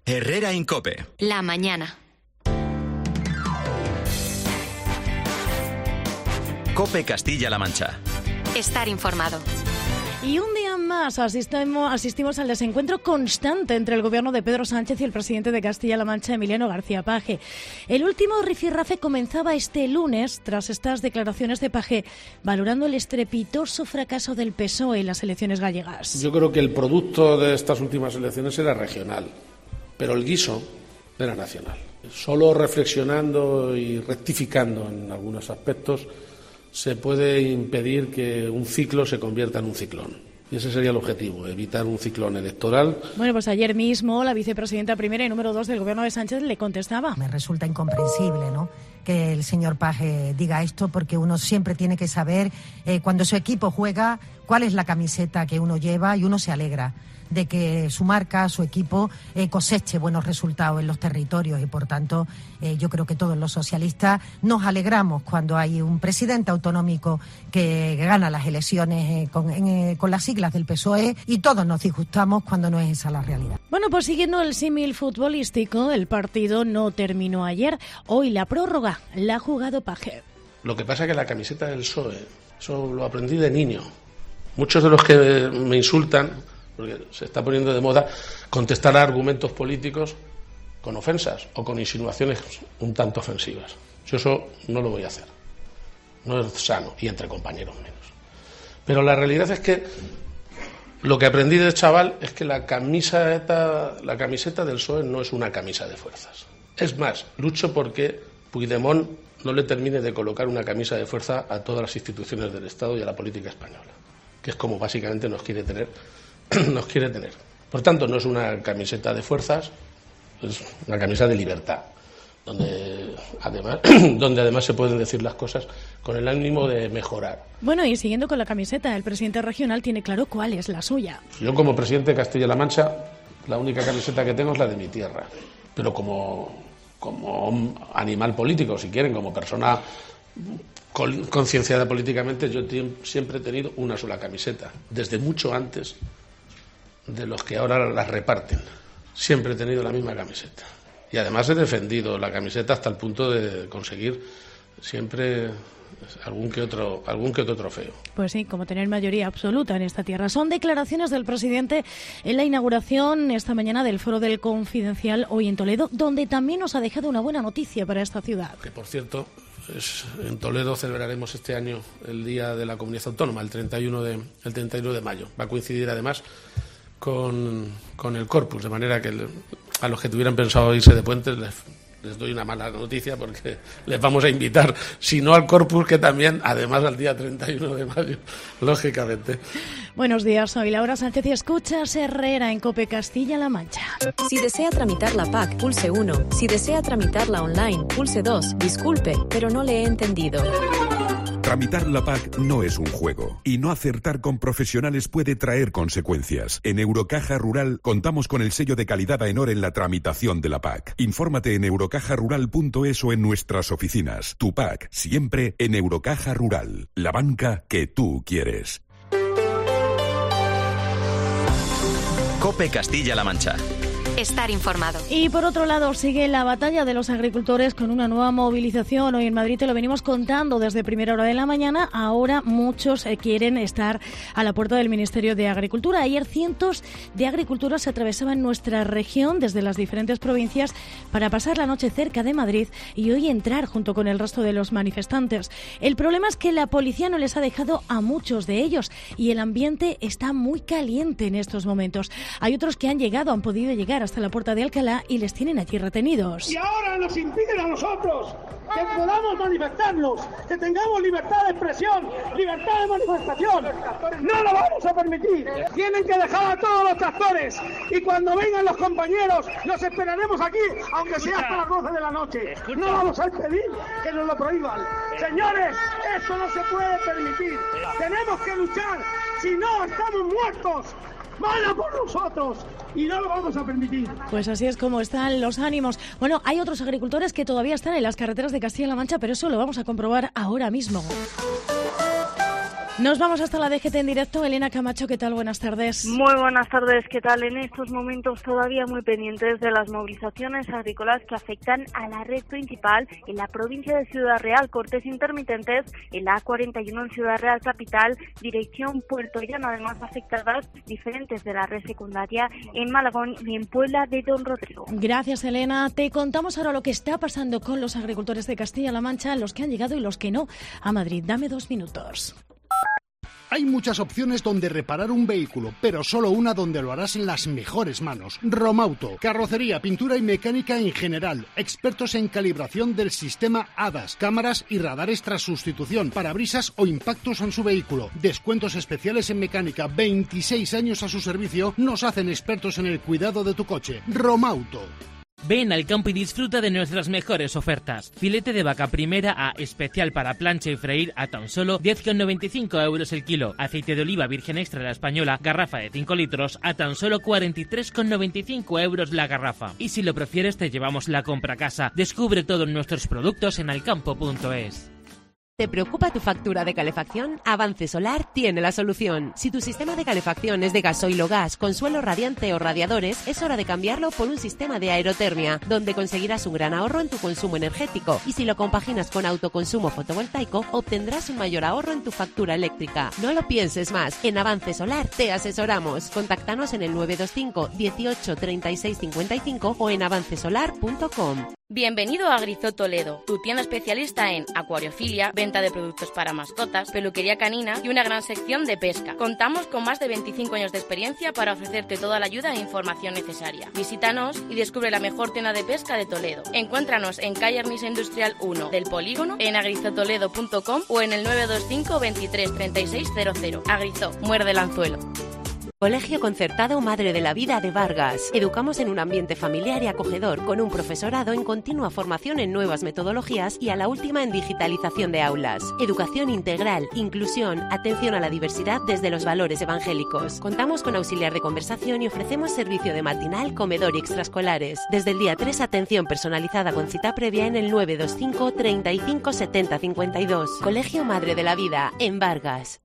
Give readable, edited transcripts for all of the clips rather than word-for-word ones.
Herrera en COPE. La mañana. COPE Castilla-La Mancha. Estar informado. Y un día más asistimos al desencuentro constante entre el gobierno de Pedro Sánchez y el presidente de Castilla-La Mancha, Emiliano García Paje. El último rifirrafe comenzaba este lunes tras estas declaraciones de Paje, valorando el estrepitoso fracaso del PSOE en las elecciones gallegas. Yo creo que el producto de estas últimas elecciones era regional, pero el guiso era nacional. Solo reflexionando y rectificando en algunos aspectos se puede impedir que un ciclo se convierta en un ciclón. Y ese sería el objetivo, evitar un ciclón electoral. Bueno, pues ayer mismo la vicepresidenta primera y número 2 del gobierno de Sánchez le contestaba. Me resulta incomprensible, ¿no?, que el señor Paje diga esto, porque uno siempre tiene que saber cuando su equipo juega cuál es la camiseta que uno lleva y uno se alegra de que su marca, su equipo, coseche buenos resultados en los territorios y, por tanto, yo creo que todos los socialistas nos alegramos cuando hay un presidente autonómico que gana las elecciones con las siglas del PSOE, y todos nos disgustamos cuando no es esa la realidad. Bueno, pues siguiendo el símil futbolístico, el partido no terminó ayer. Hoy la prórroga la ha jugado Paje. Lo que pasa es que la camiseta del PSOE, eso lo aprendí de niño. Muchos de los que me insultan, porque se está poniendo de moda contestar a argumentos políticos con ofensas o con insinuaciones un tanto ofensivas. Yo eso no lo voy a hacer. No es sano, y entre compañeros menos. Pero la realidad es que lo que aprendí de chaval es que la camiseta del PSOE no es una camisa de fuerzas. Es más, lucho porque Puigdemont no le termine de colocar una camisa de fuerza a todas las instituciones del Estado y a la política española, que es como básicamente nos quiere tener. Por tanto, no es una camiseta de fuerzas, es una camisa de libertad, donde además se pueden decir las cosas con el ánimo de mejorar. Bueno, y siguiendo con la camiseta, el presidente regional tiene claro cuál es la suya. Yo, como presidente de Castilla-La Mancha, la única camiseta que tengo es la de mi tierra, pero como animal político, si quieren, como persona concienciada políticamente, yo siempre he tenido una sola camiseta, desde mucho antes de los que ahora las reparten. Siempre he tenido la misma camiseta. Y además he defendido la camiseta hasta el punto de conseguir siempre algún que otro trofeo. Pues sí, como tener mayoría absoluta en esta tierra. Son declaraciones del presidente en la inauguración esta mañana del Foro del Confidencial, hoy en Toledo, donde también nos ha dejado una buena noticia para esta ciudad. Que, por cierto, en Toledo celebraremos este año el Día de la Comunidad Autónoma, el 31 de mayo. Va a coincidir además con el Corpus, de manera que a los que tuvieran pensado irse de puentes les doy una mala noticia, porque les vamos a invitar, si no al Corpus, que también, además, al día 31 de mayo, lógicamente. Buenos días, soy Laura Sánchez y escuchas Herrera en COPE Castilla-La Mancha. Si desea tramitar la PAC, pulse 1. Si desea tramitarla online, pulse 2. Disculpe, pero no le he entendido. Tramitar la PAC no es un juego, y no acertar con profesionales puede traer consecuencias. En Eurocaja Rural contamos con el sello de calidad AENOR en la tramitación de la PAC. Infórmate en eurocajarural.es o en nuestras oficinas. Tu PAC, siempre en Eurocaja Rural. La banca que tú quieres. COPE Castilla-La Mancha. Estar informado. Y por otro lado, sigue la batalla de los agricultores con una nueva movilización. Hoy en Madrid te lo venimos contando desde primera hora de la mañana. Ahora muchos quieren estar a la puerta del Ministerio de Agricultura. Ayer cientos de agricultores se atravesaban nuestra región desde las diferentes provincias para pasar la noche cerca de Madrid y hoy entrar junto con el resto de los manifestantes. El problema es que la policía no les ha dejado a muchos de ellos y el ambiente está muy caliente en estos momentos. Hay otros que han podido llegar hasta la puerta de Alcalá y les tienen allí retenidos. Y ahora nos impiden a nosotros que podamos manifestarnos, que tengamos libertad de expresión, libertad de manifestación. No lo vamos a permitir. Tienen que dejar a todos los tractores y cuando vengan los compañeros los esperaremos aquí, aunque sea hasta las 12 de la noche. No vamos a pedir que nos lo prohíban. Señores, esto no se puede permitir. Tenemos que luchar, si no estamos muertos. ¡Van a por nosotros! Y no lo vamos a permitir. Pues así es como están los ánimos. Bueno, hay otros agricultores que todavía están en las carreteras de Castilla-La Mancha, pero eso lo vamos a comprobar ahora mismo. Nos vamos hasta la DGT en directo. Elena Camacho, ¿qué tal? Buenas tardes. Muy buenas tardes, ¿qué tal? En estos momentos todavía muy pendientes de las movilizaciones agrícolas que afectan a la red principal en la provincia de Ciudad Real, cortes intermitentes en la A41 en Ciudad Real capital, dirección Puerto Llano, además afectadas diferentes de la red secundaria en Malagón y en Puebla de Don Rodrigo. Gracias, Elena. Te contamos ahora lo que está pasando con los agricultores de Castilla-La Mancha, los que han llegado y los que no, a Madrid. Dame 2 minutos. Hay muchas opciones donde reparar un vehículo, pero solo una donde lo harás en las mejores manos. Romauto, carrocería, pintura y mecánica en general. Expertos en calibración del sistema ADAS, cámaras y radares tras sustitución, parabrisas o impactos en su vehículo. Descuentos especiales en mecánica, 26 años a su servicio, nos hacen expertos en el cuidado de tu coche. Romauto. Ven al campo y disfruta de nuestras mejores ofertas. Filete de vaca primera a especial para plancha y freír a tan solo 10,95 € el kilo. Aceite de oliva virgen extra de la española, garrafa de 5 litros a tan solo 43,95 € la garrafa. Y si lo prefieres te llevamos la compra a casa. Descubre todos nuestros productos en alcampo.es. ¿Te preocupa tu factura de calefacción? Avance Solar tiene la solución. Si tu sistema de calefacción es de gasoil o gas, con suelo radiante o radiadores, es hora de cambiarlo por un sistema de aerotermia, donde conseguirás un gran ahorro en tu consumo energético. Y si lo compaginas con autoconsumo fotovoltaico, obtendrás un mayor ahorro en tu factura eléctrica. No lo pienses más. En Avance Solar te asesoramos. Contáctanos en el 925 18 36 55 o en avancesolar.com. Bienvenido a Agrizot Toledo, tu tienda especialista en acuariofilia, venta de productos para mascotas, peluquería canina y una gran sección de pesca. Contamos con más de 25 años de experiencia para ofrecerte toda la ayuda e información necesaria. Visítanos y descubre la mejor tienda de pesca de Toledo. Encuéntranos en calle Armisa Industrial 1 del Polígono, en agrizotoledo.com o en el 925 23 36 00. Agrizot, muerde el anzuelo. Colegio Concertado Madre de la Vida de Vargas. Educamos en un ambiente familiar y acogedor, con un profesorado en continua formación en nuevas metodologías y a la última en digitalización de aulas. Educación integral, inclusión, atención a la diversidad desde los valores evangélicos. Contamos con auxiliar de conversación y ofrecemos servicio de matinal, comedor y extraescolares. Desde el día 3, atención personalizada con cita previa en el 925 35 70 52. Colegio Madre de la Vida, en Vargas.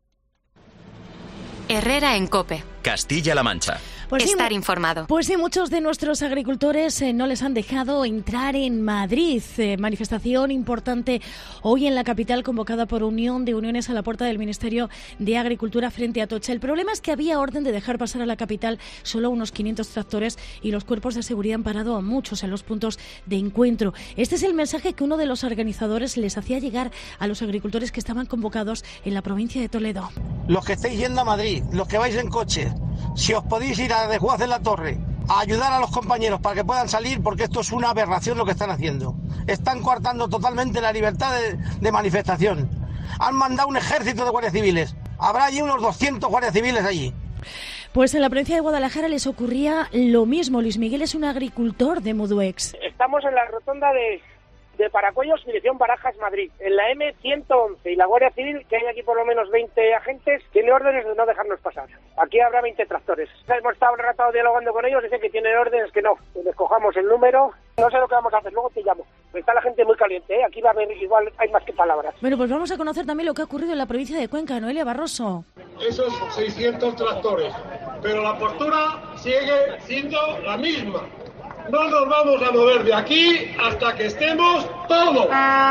Herrera en COPE. Castilla-La Mancha. Pues Estar sí, informado. Pues sí, muchos de nuestros agricultores no les han dejado entrar en Madrid. Manifestación importante hoy en la capital convocada por Unión de Uniones a la puerta del Ministerio de Agricultura frente a Atocha. El problema es que había orden de dejar pasar a la capital solo unos 500 tractores y los cuerpos de seguridad han parado a muchos en los puntos de encuentro. Este es el mensaje que uno de los organizadores les hacía llegar a los agricultores que estaban convocados en la provincia de Toledo. Los que estáis yendo a Madrid, los que vais en coche, si os podéis ir a Desguaz de la Torre a ayudar a los compañeros para que puedan salir, porque esto es una aberración lo que están haciendo. Están coartando totalmente la libertad de manifestación. Han mandado un ejército de guardias civiles. Habrá allí unos 200 guardias civiles allí. Pues en la provincia de Guadalajara les ocurría lo mismo. Luis Miguel es un agricultor de Muduex. Estamos en la rotonda de Paracuellos, dirección Barajas, Madrid, en la M111, y la Guardia Civil, que hay aquí por lo menos 20 agentes, tiene órdenes de no dejarnos pasar. Aquí habrá 20 tractores. Hemos estado un rato dialogando con ellos, dicen que tienen órdenes que no, que les cojamos el número. No sé lo que vamos a hacer, luego te llamo. Está la gente muy caliente, ¿eh? Aquí va a haber igual, hay más que palabras. Bueno, pues vamos a conocer también lo que ha ocurrido en la provincia de Cuenca. Noelia Barroso. Esos 600 tractores, pero la postura sigue siendo la misma. No nos vamos a mover de aquí hasta que estemos todos.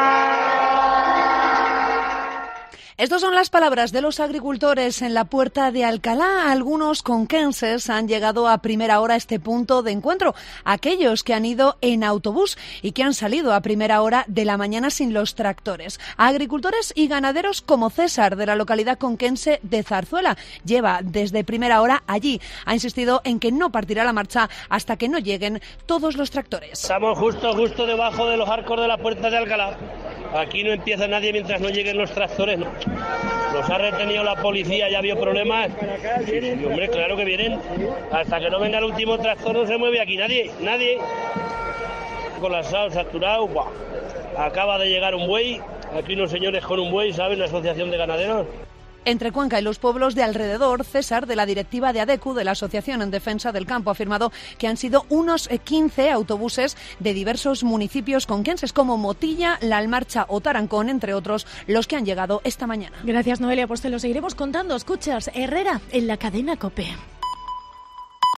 Estas son las palabras de los agricultores en la puerta de Alcalá. Algunos conquenses han llegado a primera hora a este punto de encuentro. Aquellos que han ido en autobús y que han salido a primera hora de la mañana sin los tractores. Agricultores y ganaderos como César, de la localidad conquense de Zarzuela. Lleva desde primera hora allí. Ha insistido en que no partirá la marcha hasta que no lleguen todos los tractores. Estamos justo debajo de los arcos de la puerta de Alcalá. Aquí no empieza nadie mientras no lleguen los tractores, ¿no? Los ha retenido la policía, ya vio problemas. Sí, hombre, claro que vienen. Hasta que no venga el último tractor no se mueve aquí nadie. Con las asados saturados, ¡buah! Acaba de llegar un buey. Aquí unos señores con un buey, ¿saben? La asociación de ganaderos. entre Cuenca y los pueblos de alrededor. César, de la directiva de ADECU, de la Asociación en Defensa del Campo, ha afirmado que han sido unos 15 autobuses de diversos municipios conquenses como Motilla, La Almarcha o Tarancón, entre otros, los que han llegado esta mañana. Gracias, Noelia, pues te lo seguiremos contando. Escuchas Herrera en la cadena COPE.